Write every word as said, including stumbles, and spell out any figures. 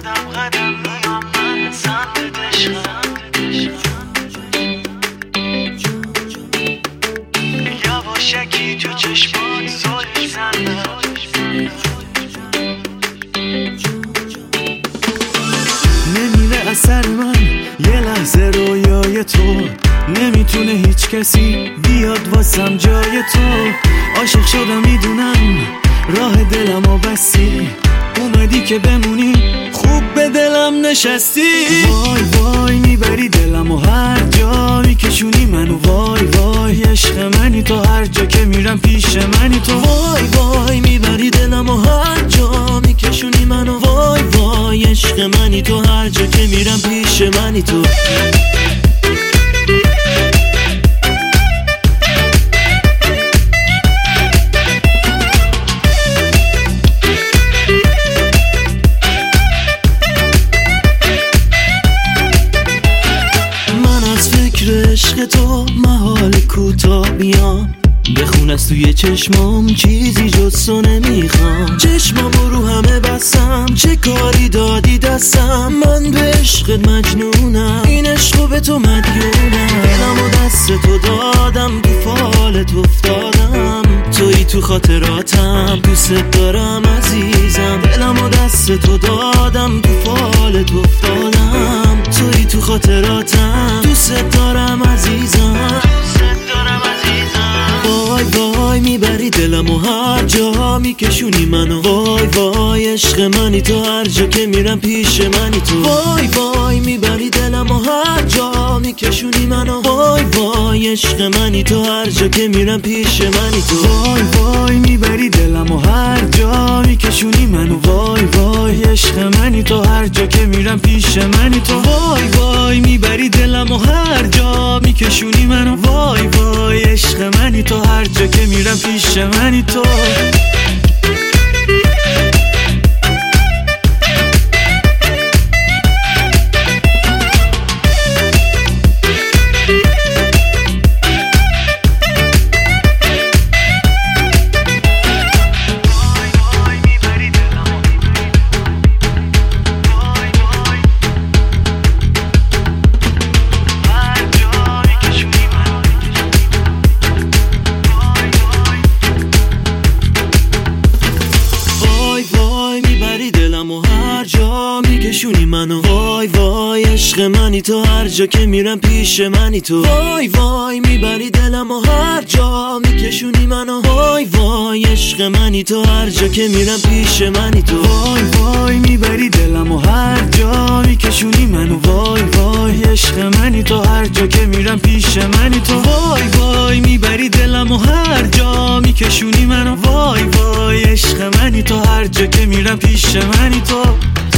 قدم قدم میام من سمت عشقم، یواشکی تو چشمان زل میزنم، نمیره اثر من یه لحظه رویای تو، نمیتونه هیچ کسی بیاد واسم جای تو. عاشق شدم میدونم راه دلمو بستی، اومدی که بمونی خوب به دلم نشستی. وای وای میبری دلمو هر جا میکشونی منو، وای وای عشق منی تو، هر جا که میرم پیش منی تو. وای وای میبری دلمو هر جا میکشونی منو، وای وای عشق منی تو، هر جا که میرم پیش منی تو. عشق تو محال کوتا بیام، بخون از توی چشمام چیزی جز تو نمیخوام. چشمامو رو همه بستم، چه کاری دادی دستم، من به عشقت مجنونم، این عشقو به تو مدیونم. دلمو دست تو دادم، تو فالت افتادم، تویی تو خاطراتم، دوست دارم عزیزم. دلمو دست تو دادم، تو فالت افتادم، تویی تو خاطراتم، دوست دارم عزیزم. وای وای میبری دلمو هر جا میکشونی منو، وای وای عشق منی تو، هر جا که میرم پیش منی تو. وای وای میبری دلمو هر جا میکشونی منو، وای وای عشق منی تو، هر جا که میرم پیش منی تو. وای وای میبری دلمو هر جا میکشونی منو، وای وای عشق منی تو، هر جا که میرم پیش منی تو. وای وای میبری دلمو هر جا میکشونی منو، وای وای عشق منی تو، هر جا که میرم پیش منی تو. میکشونی منو، وای وای عشق منی تو، هر جا که میرم پیش منی تو. وای وای میبری دلمو هر جا میکشونی منو، وای وای عشق منی تو، هر جا که میرم پیش منی تو. وای وای میبری دلمو هر جا میکشونی منو، وای وای عشق منی تو، هر جا که میرم پیش منی تو. وای وای میبری دلمو هر جا میکشونی منو، وای وای عشق منی تو، هر جا که میرم پیش منی تو.